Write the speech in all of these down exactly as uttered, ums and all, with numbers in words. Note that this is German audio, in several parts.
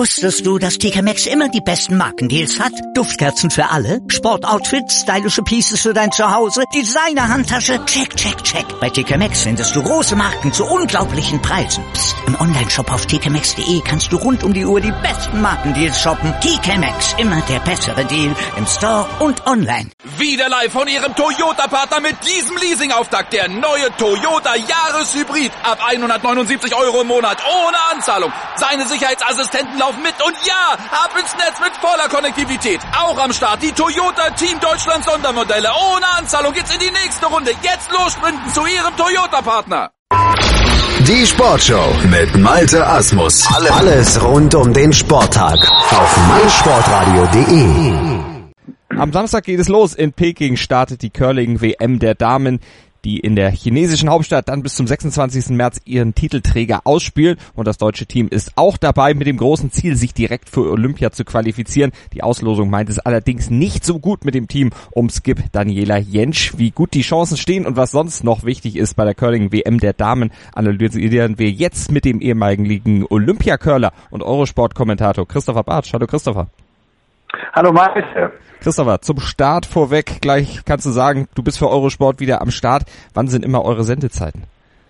Wusstest du, dass T K Maxx immer die besten Markendeals hat? Duftkerzen für alle, Sportoutfits, stylische Pieces für dein Zuhause, Designer-Handtasche, check, check, check. Bei T K Maxx findest du große Marken zu unglaublichen Preisen. Psst. Im Onlineshop auf t k maxx punkt de kannst du rund um die Uhr die besten Markendeals shoppen. T K Maxx, immer der bessere Deal im Store und online. Wieder live von Ihrem Toyota-Partner mit diesem Leasing-Auftakt. Der neue Toyota Jahreshybrid. Ab hundertneunundsiebzig Euro im Monat ohne Anzahlung. Seine Sicherheitsassistenten laufen mit und ja, ab ins Netz mit voller Konnektivität. Auch am Start die Toyota Team Deutschland Sondermodelle. Ohne Anzahlung geht's in die nächste Runde. Jetzt los sprinten zu Ihrem Toyota-Partner. Die Sportshow mit Malte Asmus. Alles rund um den Sporttag auf meinsportradio punkt de. Am Samstag geht es los. In Peking startet die Curling-W M der Damen, die in der chinesischen Hauptstadt dann bis zum sechsundzwanzigsten März ihren Titelträger ausspielen. Und das deutsche Team ist auch dabei mit dem großen Ziel, sich direkt für Olympia zu qualifizieren. Die Auslosung meint es allerdings nicht so gut mit dem Team um Skip Daniela Jentsch. Wie gut die Chancen stehen und was sonst noch wichtig ist bei der Curling-W M der Damen, analysieren wir jetzt mit dem ehemaligen Olympiacurler und Eurosport-Kommentator Christopher Bartsch. Hallo Christopher. Hallo Malte. Christopher, zum Start vorweg gleich kannst du sagen, du bist für Eurosport wieder am Start. Wann sind immer eure Sendezeiten?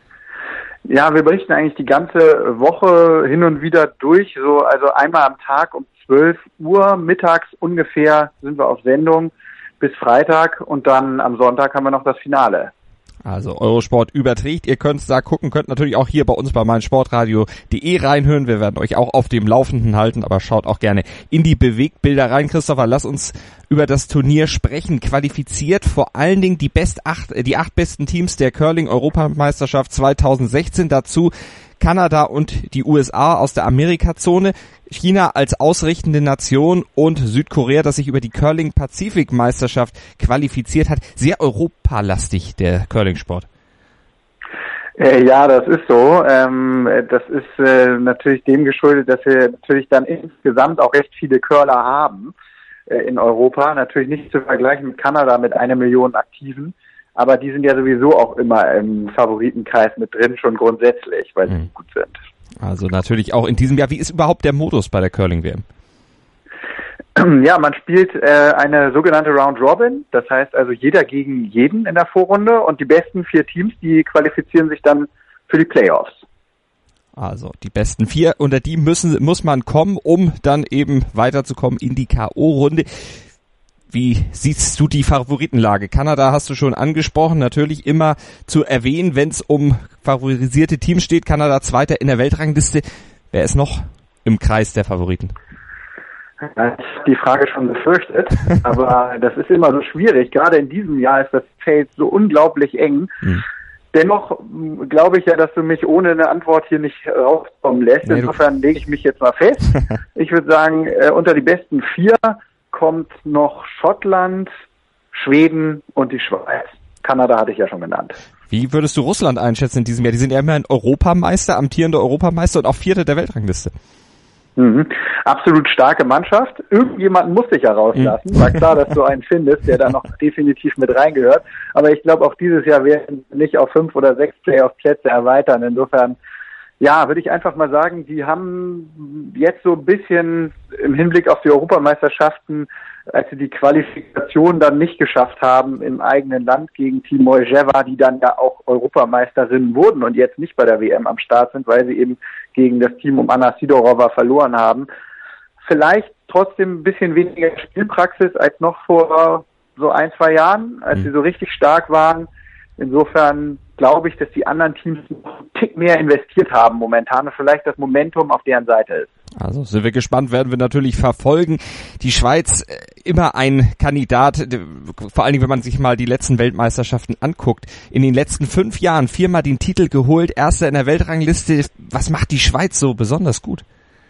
Ja, wir berichten eigentlich die ganze Woche hin und wieder durch. So, also einmal am Tag um zwölf Uhr, mittags ungefähr sind wir auf Sendung bis Freitag und dann am Sonntag haben wir noch das Finale. Also Eurosport überträgt, ihr könnt da gucken, könnt natürlich auch hier bei uns bei meinsportradio punkt de reinhören, wir werden euch auch auf dem Laufenden halten, aber schaut auch gerne in die Bewegtbilder rein. Christopher, lass uns über das Turnier sprechen. Qualifiziert vor allen Dingen die best acht, die acht besten Teams der Curling-Europameisterschaft zweitausendsechzehn, dazu Kanada und die U S A aus der Amerikazone, China als ausrichtende Nation und Südkorea, das sich über die Curling-Pazifik-Meisterschaft qualifiziert hat. Sehr europalastig, der Curling-Sport. Äh, ja, das ist so. Ähm, das ist äh, natürlich dem geschuldet, dass wir natürlich dann insgesamt auch recht viele Curler haben äh, in Europa. Natürlich nicht zu vergleichen mit Kanada mit einer Million Aktiven. Aber die sind ja sowieso auch immer im Favoritenkreis mit drin, schon grundsätzlich, weil sie mhm. gut sind. Also natürlich auch in diesem Jahr. Wie ist überhaupt der Modus bei der Curling-W M? Ja, man spielt äh, eine sogenannte Round Robin. Das heißt also jeder gegen jeden in der Vorrunde. Und die besten vier Teams, die qualifizieren sich dann für die Playoffs. Also die besten vier, unter die müssen muss man kommen, um dann eben weiterzukommen in die K O-Runde. Wie siehst du die Favoritenlage? Kanada hast du schon angesprochen, natürlich immer zu erwähnen, wenn es um favorisierte Teams steht. Kanada Zweiter in der Weltrangliste. Wer ist noch im Kreis der Favoriten? Ich habe die Frage schon befürchtet, aber das ist immer so schwierig. Gerade in diesem Jahr ist das Feld so unglaublich eng. Hm. Dennoch glaube ich ja, dass du mich ohne eine Antwort hier nicht rauskommen lässt. Nee, insofern lege ich mich jetzt mal fest. Ich würde sagen, äh, unter die besten vier kommt noch Schottland, Schweden und die Schweiz. Kanada hatte ich ja schon genannt. Wie würdest du Russland einschätzen in diesem Jahr? Die sind ja immerhin Europameister, amtierender Europameister und auch Vierter der Weltrangliste. Mhm. Absolut starke Mannschaft. Irgendjemanden muss sich ja rauslassen. Mhm. War klar, dass du einen findest, der da noch definitiv mit reingehört. Aber ich glaube, auch dieses Jahr werden nicht auf fünf oder sechs Playoff-Plätze erweitern. Insofern, ja, würde ich einfach mal sagen, die haben jetzt so ein bisschen im Hinblick auf die Europameisterschaften, als sie die Qualifikation dann nicht geschafft haben im eigenen Land gegen Team Mojeva, die dann ja auch Europameisterinnen wurden und jetzt nicht bei der W M am Start sind, weil sie eben gegen das Team um Anna Sidorova verloren haben. Vielleicht trotzdem ein bisschen weniger Spielpraxis als noch vor so ein, zwei Jahren, als mhm. sie so richtig stark waren. Insofern glaube ich, dass die anderen Teams noch einen Tick mehr investiert haben momentan und vielleicht das Momentum auf deren Seite ist. Also sind wir gespannt, werden wir natürlich verfolgen. Die Schweiz immer ein Kandidat, vor allen Dingen, wenn man sich mal die letzten Weltmeisterschaften anguckt. In den letzten fünf Jahren viermal den Titel geholt, erster in der Weltrangliste. Was macht die Schweiz so besonders gut?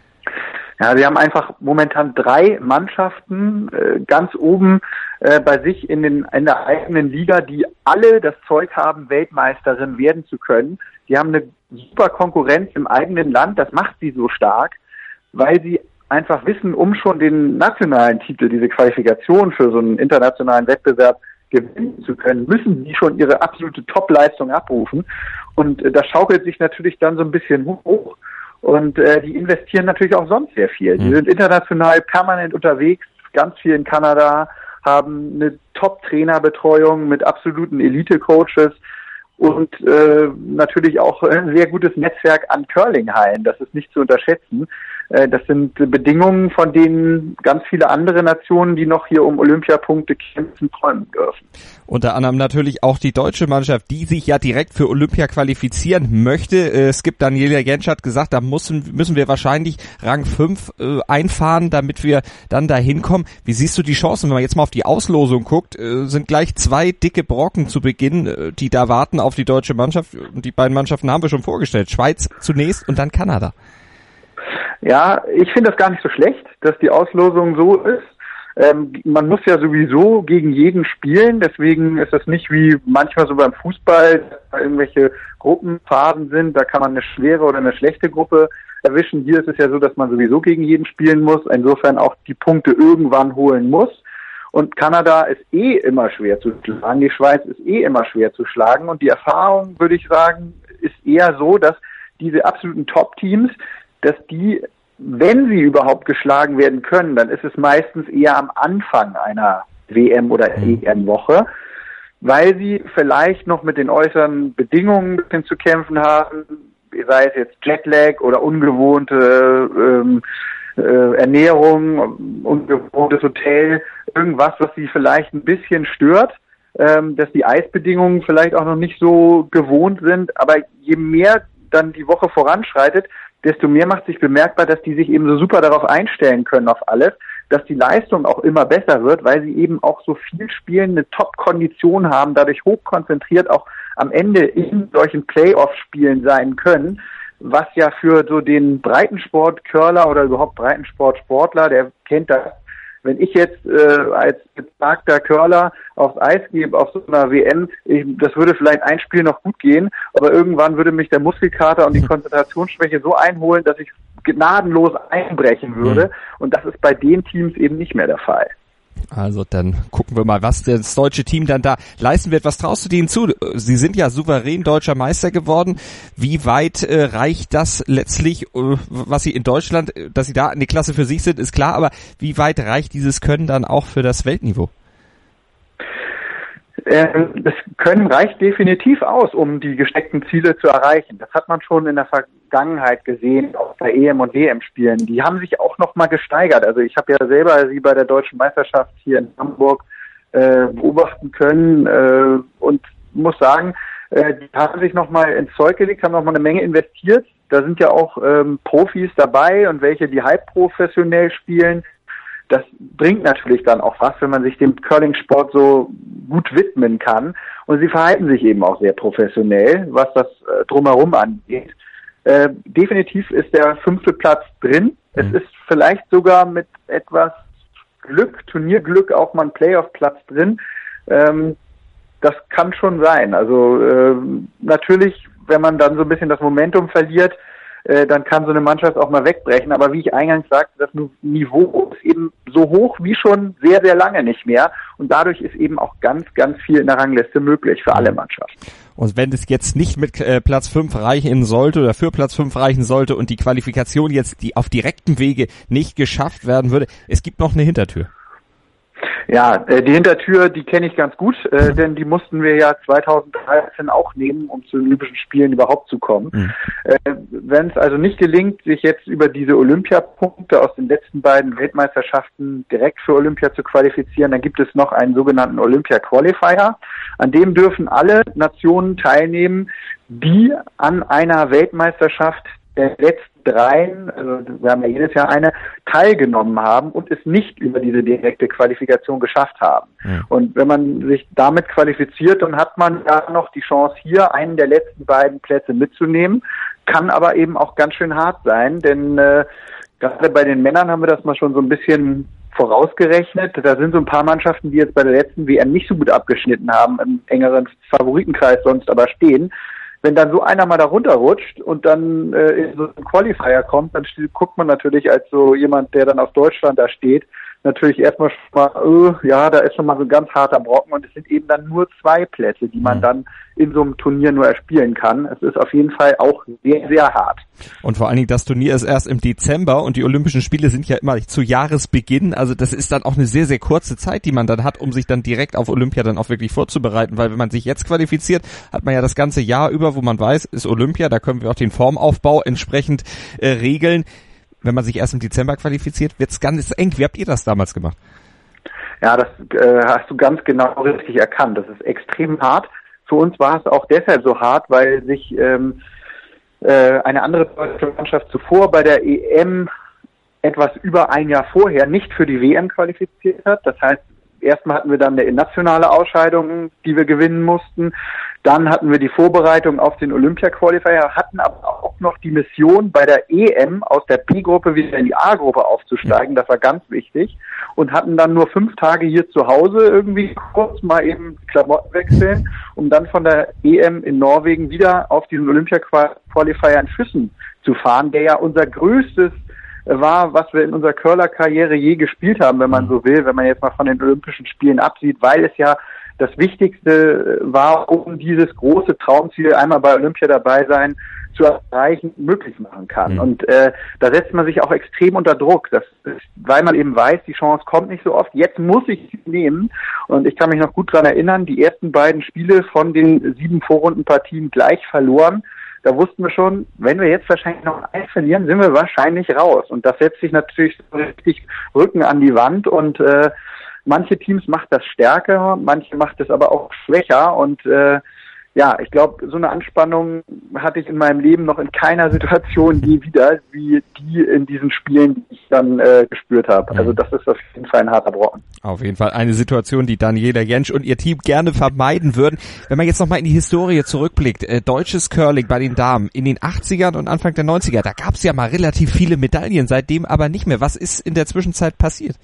Ja, sie haben einfach momentan drei Mannschaften äh, ganz oben äh, bei sich in, den, in der eigenen Liga, die alle das Zeug haben, Weltmeisterin werden zu können. Die haben eine super Konkurrenz im eigenen Land, das macht sie so stark, weil sie einfach wissen, um schon den nationalen Titel, diese Qualifikation für so einen internationalen Wettbewerb gewinnen zu können, müssen sie schon ihre absolute Top-Leistung abrufen. Und äh, das schaukelt sich natürlich dann so ein bisschen hoch. Und äh, die investieren natürlich auch sonst sehr viel. Die sind international permanent unterwegs, ganz viel in Kanada, haben eine Top-Trainerbetreuung mit absoluten Elite-Coaches und äh, natürlich auch ein sehr gutes Netzwerk an Curling-Hallen. Das ist nicht zu unterschätzen. Äh, das sind Bedingungen, von denen ganz viele andere Nationen, die noch hier um Olympiapunkte kämpfen, träumen dürfen. Unter anderem natürlich auch die deutsche Mannschaft, die sich ja direkt für Olympia qualifizieren möchte. Es gibt Daniela Jentsch hat gesagt, da müssen, müssen wir wahrscheinlich Rang fünf äh, einfahren, damit wir dann da hinkommen. Wie siehst du die Chancen? Wenn man jetzt mal auf die Auslosung guckt, äh, sind gleich zwei dicke Brocken zu Beginn, äh, die da warten auf die deutsche Mannschaft. Und die beiden Mannschaften haben wir schon vorgestellt. Schweiz zunächst und dann Kanada. Ja, ich finde das gar nicht so schlecht, dass die Auslosung so ist. Ähm, man muss ja sowieso gegen jeden spielen, deswegen ist das nicht wie manchmal so beim Fußball, dass da irgendwelche Gruppenphasen sind, da kann man eine schwere oder eine schlechte Gruppe erwischen. Hier ist es ja so, dass man sowieso gegen jeden spielen muss, insofern auch die Punkte irgendwann holen muss. Und Kanada ist eh immer schwer zu schlagen, die Schweiz ist eh immer schwer zu schlagen und die Erfahrung, würde ich sagen, ist eher so, dass diese absoluten Top-Teams, dass die, wenn sie überhaupt geschlagen werden können, dann ist es meistens eher am Anfang einer W M- oder E M-Woche, weil sie vielleicht noch mit den äußeren Bedingungen ein bisschen zu kämpfen haben, sei es jetzt Jetlag oder ungewohnte ähm, äh, Ernährung, ungewohntes Hotel, irgendwas, was sie vielleicht ein bisschen stört, ähm, dass die Eisbedingungen vielleicht auch noch nicht so gewohnt sind, aber je mehr dann die Woche voranschreitet, desto mehr macht sich bemerkbar, dass die sich eben so super darauf einstellen können auf alles, dass die Leistung auch immer besser wird, weil sie eben auch so viel spielen, eine Top-Kondition haben, dadurch hochkonzentriert auch am Ende in solchen Playoff-Spielen sein können, was ja für so den Breitensport-Curler oder überhaupt Breitensport-Sportler, der kennt das. Wenn ich jetzt äh, als betagter Curler aufs Eis gebe, auf so einer W M, ich, das würde vielleicht ein Spiel noch gut gehen, aber irgendwann würde mich der Muskelkater und die Konzentrationsschwäche so einholen, dass ich gnadenlos einbrechen würde. Und das ist bei den Teams eben nicht mehr der Fall. Also dann gucken wir mal, was das deutsche Team dann da leisten wird. Was traust du denen zu? Sie sind ja souverän deutscher Meister geworden. Wie weit äh, reicht das letztlich, äh, was sie in Deutschland, dass sie da eine Klasse für sich sind, ist klar, aber wie weit reicht dieses Können dann auch für das Weltniveau? Das Können reicht definitiv aus, um die gesteckten Ziele zu erreichen. Das hat man schon in der Vergangenheit gesehen, auch bei E M- und W M-Spielen. Die haben sich auch noch mal gesteigert. Also ich habe ja selber sie bei der Deutschen Meisterschaft hier in Hamburg äh, beobachten können äh, und muss sagen, äh, die haben sich noch mal ins Zeug gelegt, haben noch mal eine Menge investiert. Da sind ja auch ähm, Profis dabei und welche, die halb professionell spielen. Das bringt natürlich dann auch was, wenn man sich dem Curling-Sport so gut widmen kann. Und sie verhalten sich eben auch sehr professionell, was das äh, drumherum angeht. Äh, definitiv ist der fünfte Platz drin. Mhm. Es ist vielleicht sogar mit etwas Glück, Turnierglück, auch mal ein Playoff-Platz drin. Ähm, das kann schon sein. Also äh, natürlich, wenn man dann so ein bisschen das Momentum verliert, äh, dann kann so eine Mannschaft auch mal wegbrechen. Aber wie ich eingangs sagte, das Niveau ist eben so hoch wie schon sehr, sehr lange nicht mehr. Und dadurch ist eben auch ganz, ganz viel in der Rangliste möglich für alle Mannschaften. Und wenn es jetzt nicht mit äh, Platz fünf reichen sollte oder für Platz fünf reichen sollte und die Qualifikation jetzt die auf direktem Wege nicht geschafft werden würde, es gibt noch eine Hintertür. Ja, äh, die Hintertür, die kenne ich ganz gut, äh, denn die mussten wir ja zweitausenddreizehn auch nehmen, um zu den Olympischen Spielen überhaupt zu kommen. Mhm. Äh, wenn es also nicht gelingt, sich jetzt über diese Olympiapunkte aus den letzten beiden Weltmeisterschaften direkt für Olympia zu qualifizieren, dann gibt es noch einen sogenannten Olympia-Qualifier. An dem dürfen alle Nationen teilnehmen, die an einer Weltmeisterschaft der letzten dreien, also wir haben ja jedes Jahr eine, teilgenommen haben und es nicht über diese direkte Qualifikation geschafft haben. Ja. Und wenn man sich damit qualifiziert, dann hat man ja noch die Chance, hier einen der letzten beiden Plätze mitzunehmen, kann aber eben auch ganz schön hart sein, denn äh, gerade bei den Männern haben wir das mal schon so ein bisschen vorausgerechnet. Da sind so ein paar Mannschaften, die jetzt bei der letzten W M nicht so gut abgeschnitten haben, im engeren Favoritenkreis sonst aber stehen. Wenn dann so einer mal da runterrutscht und dann äh, in so einen Qualifier kommt, dann steht, guckt man natürlich als so jemand, der dann auf Deutschland da steht, natürlich erstmal schon mal, äh, ja, da ist schon mal so ein ganz harter Brocken und es sind eben dann nur zwei Plätze, die man dann in so einem Turnier nur erspielen kann. Es ist auf jeden Fall auch sehr, sehr hart. Und vor allen Dingen, das Turnier ist erst im Dezember und die Olympischen Spiele sind ja immer zu Jahresbeginn. Also das ist dann auch eine sehr, sehr kurze Zeit, die man dann hat, um sich dann direkt auf Olympia dann auch wirklich vorzubereiten. Weil wenn man sich jetzt qualifiziert, hat man ja das ganze Jahr über, wo man weiß, ist Olympia, da können wir auch den Formaufbau entsprechend äh, regeln. Wenn man sich erst im Dezember qualifiziert, wird's ganz eng. Wie habt ihr das damals gemacht? Ja, das äh, hast du ganz genau richtig erkannt. Das ist extrem hart. Für uns war es auch deshalb so hart, weil sich ähm, äh, eine andere deutsche Mannschaft zuvor bei der E M etwas über ein Jahr vorher nicht für die W M qualifiziert hat. Das heißt, erstmal hatten wir dann eine nationale Ausscheidung, die wir gewinnen mussten. Dann hatten wir die Vorbereitung auf den Olympia-Qualifier, hatten aber auch noch die Mission, bei der E M aus der B-Gruppe wieder in die A-Gruppe aufzusteigen. Das war ganz wichtig. Und hatten dann nur fünf Tage hier zu Hause irgendwie kurz mal eben Klamotten wechseln, um dann von der E M in Norwegen wieder auf diesen Olympia-Qualifier in Füssen zu fahren, der ja unser größtes war, was wir in unserer Curler-Karriere je gespielt haben, wenn man so will, wenn man jetzt mal von den Olympischen Spielen absieht, weil es ja das Wichtigste war, um dieses große Traumziel, einmal bei Olympia dabei sein, zu erreichen, möglich machen kann. Mhm. Und äh, da setzt man sich auch extrem unter Druck, das ist, weil man eben weiß, die Chance kommt nicht so oft. Jetzt muss ich sie nehmen. Und ich kann mich noch gut daran erinnern, die ersten beiden Spiele von den sieben Vorrundenpartien gleich verloren. Da wussten wir schon, wenn wir jetzt wahrscheinlich noch eins verlieren, sind wir wahrscheinlich raus. Und das setzt sich natürlich so richtig Rücken an die Wand. Und äh, manche Teams macht das stärker, manche macht es aber auch schwächer. Und äh, ja, ich glaube, so eine Anspannung hatte ich in meinem Leben noch in keiner Situation je wieder, wie die in diesen Spielen, die ich dann äh, gespürt habe. Also das ist auf jeden Fall ein harter Brocken. Auf jeden Fall eine Situation, die Daniela Jentsch und ihr Team gerne vermeiden würden. Wenn man jetzt nochmal in die Historie zurückblickt, äh, deutsches Curling bei den Damen in den achtzigern und Anfang der neunziger, da gab es ja mal relativ viele Medaillen, seitdem aber nicht mehr. Was ist in der Zwischenzeit passiert?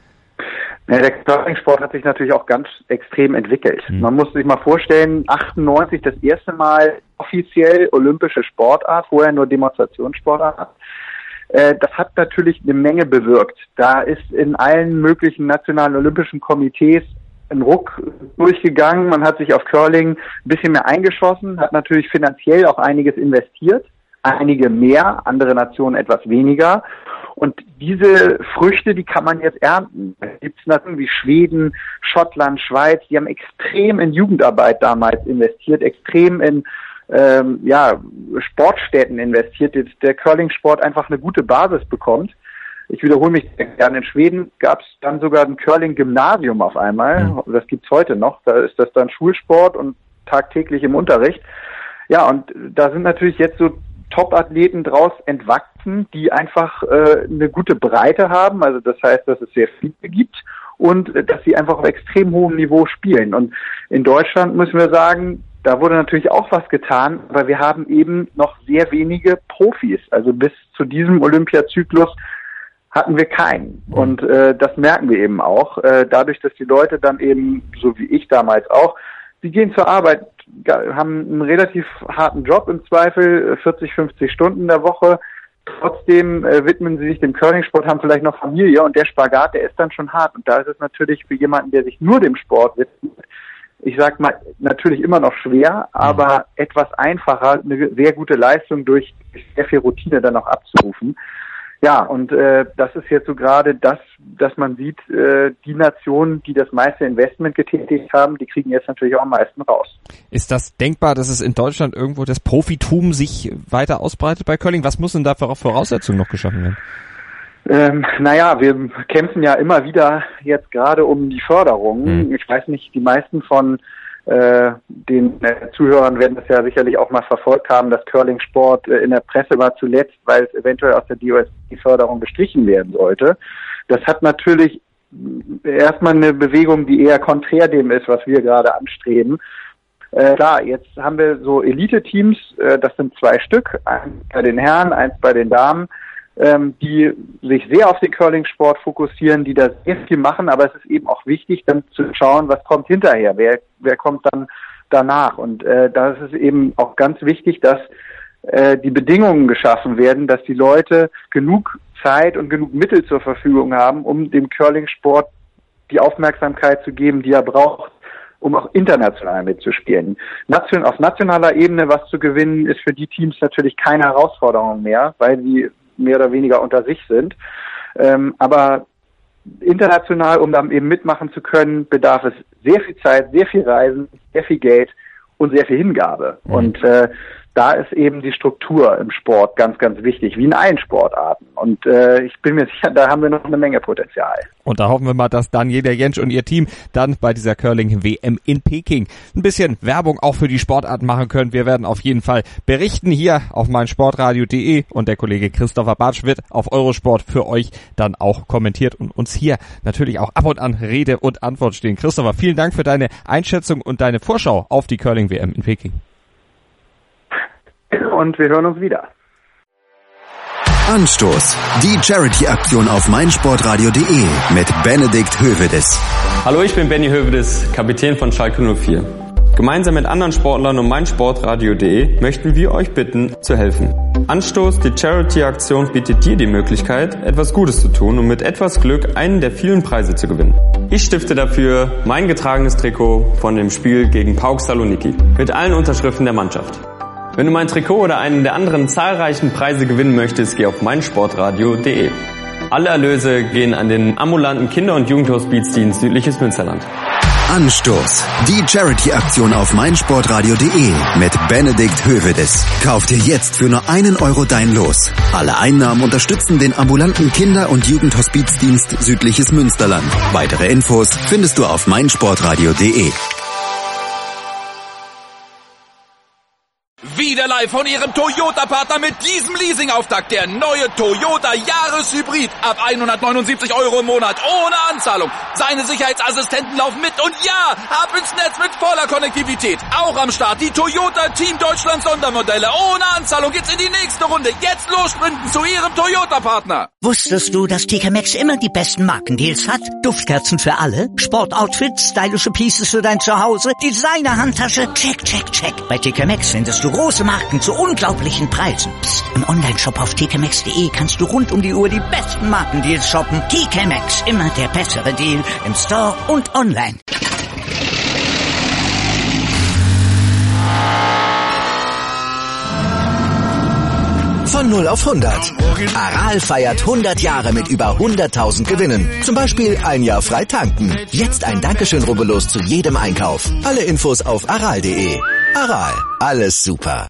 Ja, der Curling-Sport hat sich natürlich auch ganz extrem entwickelt. Mhm. Man muss sich mal vorstellen, achtundneunzig das erste Mal offiziell olympische Sportart, vorher nur Demonstrationssportart. Äh, das hat natürlich eine Menge bewirkt. Da ist in allen möglichen nationalen olympischen Komitees ein Ruck durchgegangen. Man hat sich auf Curling ein bisschen mehr eingeschossen, hat natürlich finanziell auch einiges investiert. Einige mehr, andere Nationen etwas weniger. Und diese Früchte, die kann man jetzt ernten. Da gibt es Nationen wie Schweden, Schottland, Schweiz, die haben extrem in Jugendarbeit damals investiert, extrem in ähm, ja, Sportstätten investiert, dass der Curling-Sport einfach eine gute Basis bekommt. Ich wiederhole mich gerne, in Schweden gab es dann sogar ein Curling-Gymnasium auf einmal. Mhm. Das gibt's heute noch. Da ist das dann Schulsport und tagtäglich im Unterricht. Ja, und da sind natürlich jetzt so Top-Athleten draus entwachsen, die einfach äh, eine gute Breite haben. Also das heißt, dass es sehr viele gibt und äh, dass sie einfach auf extrem hohem Niveau spielen. Und in Deutschland müssen wir sagen, da wurde natürlich auch was getan, aber wir haben eben noch sehr wenige Profis. Also bis zu diesem Olympiazyklus hatten wir keinen. Und äh, das merken wir eben auch. Äh, dadurch, dass die Leute dann eben, so wie ich damals auch, sie gehen zur Arbeit, haben einen relativ harten Job im Zweifel, vierzig, fünfzig Stunden in der Woche. Trotzdem äh, widmen sie sich dem Curlingsport, haben vielleicht noch Familie und der Spagat, der ist dann schon hart. Und da ist es natürlich für jemanden, der sich nur dem Sport widmet, ich sag mal, natürlich immer noch schwer, aber etwas einfacher, eine sehr gute Leistung durch sehr viel Routine dann auch abzurufen. Ja, und äh, das ist jetzt so gerade das, dass man sieht, äh, die Nationen, die das meiste Investment getätigt haben, die kriegen jetzt natürlich auch am meisten raus. Ist das denkbar, dass es in Deutschland irgendwo das Profitum sich weiter ausbreitet bei Curling? Was muss denn da für Voraussetzungen noch geschaffen werden? Ähm, naja, wir kämpfen ja immer wieder jetzt gerade um die Förderung. Hm. Ich weiß nicht, die meisten von äh, den äh, Zuhörern werden das ja sicherlich auch mal verfolgt haben, dass Curling-Sport äh, in der Presse war zuletzt, weil es eventuell aus der D O S B-Förderung gestrichen werden sollte. Das hat natürlich erstmal eine Bewegung, die eher konträr dem ist, was wir gerade anstreben. Äh, klar, jetzt haben wir so Elite-Teams, äh, das sind zwei Stück, eins bei den Herren, eins bei den Damen, ähm, die sich sehr auf den Curling-Sport fokussieren, die da sehr viel machen, aber es ist eben auch wichtig, dann zu schauen, was kommt hinterher, wer wer kommt dann danach. Und äh, da ist es eben auch ganz wichtig, dass äh, die Bedingungen geschaffen werden, dass die Leute genug Zeit und genug Mittel zur Verfügung haben, um dem Curling-Sport die Aufmerksamkeit zu geben, die er braucht, um auch international mitzuspielen. Nation, auf nationaler Ebene was zu gewinnen, ist für die Teams natürlich keine Herausforderung mehr, weil sie mehr oder weniger unter sich sind. Ähm, aber international, um dann eben mitmachen zu können, bedarf es sehr viel Zeit, sehr viel Reisen, sehr viel Geld und sehr viel Hingabe. Mhm. Und äh, da ist eben die Struktur im Sport ganz, ganz wichtig, wie in allen Sportarten. Und äh, ich bin mir sicher, da haben wir noch eine Menge Potenzial. Und da hoffen wir mal, dass Daniela Jentsch und ihr Team dann bei dieser Curling-W M in Peking ein bisschen Werbung auch für die Sportart machen können. Wir werden auf jeden Fall berichten hier auf meinsportradio punkt de und der Kollege Christopher Bartsch wird auf Eurosport für euch dann auch kommentiert und uns hier natürlich auch ab und an Rede und Antwort stehen. Christopher, vielen Dank für deine Einschätzung und deine Vorschau auf die Curling-W M in Peking. Und wir hören uns wieder. Anstoß. Die Charity-Aktion auf meinsportradio punkt de mit Benedikt Hövedes. Hallo, ich bin Benny Hövedes, Kapitän von Schalke null vier. Gemeinsam mit anderen Sportlern und meinsportradio punkt de möchten wir euch bitten, zu helfen. Anstoß, die Charity-Aktion bietet dir die Möglichkeit, etwas Gutes zu tun und mit etwas Glück einen der vielen Preise zu gewinnen. Ich stifte dafür mein getragenes Trikot von dem Spiel gegen PAOK Saloniki mit allen Unterschriften der Mannschaft. Wenn du mein Trikot oder einen der anderen zahlreichen Preise gewinnen möchtest, geh auf meinsportradio punkt de. Alle Erlöse gehen an den ambulanten Kinder- und Jugendhospizdienst Südliches Münsterland. Anstoß. Die Charity-Aktion auf meinsportradio punkt de mit Benedikt Hövedes. Kauf dir jetzt für nur einen Euro dein Los. Alle Einnahmen unterstützen den ambulanten Kinder- und Jugendhospizdienst Südliches Münsterland. Weitere Infos findest du auf meinsportradio punkt de. Wieder live von Ihrem Toyota-Partner mit diesem Leasing-Auftakt. Der neue Toyota Jahreshybrid. Ab hundertneunundsiebzig Euro im Monat. Ohne Anzahlung. Seine Sicherheitsassistenten laufen mit. Und ja, ab ins Netz mit voller Konnektivität. Auch am Start die Toyota Team Deutschland Sondermodelle. Ohne Anzahlung geht's in die nächste Runde. Jetzt los sprinten zu Ihrem Toyota-Partner. Wusstest du, dass T K Maxx immer die besten Markendeals hat? Duftkerzen für alle, Sportoutfits, stylische Pieces für dein Zuhause, Designer-Handtasche, check, check, check. Bei T K Maxx findest du große Marken zu unglaublichen Preisen. Psst. Im Onlineshop auf t k maxx punkt de kannst du rund um die Uhr die besten Markendeals shoppen. T K Maxx, immer der bessere Deal im Store und online. Von null auf hundert. Aral feiert hundert Jahre mit über hunderttausend Gewinnen. Zum Beispiel ein Jahr frei tanken. Jetzt ein Dankeschön, rubbellos zu jedem Einkauf. Alle Infos auf aral punkt de. Aral, alles super.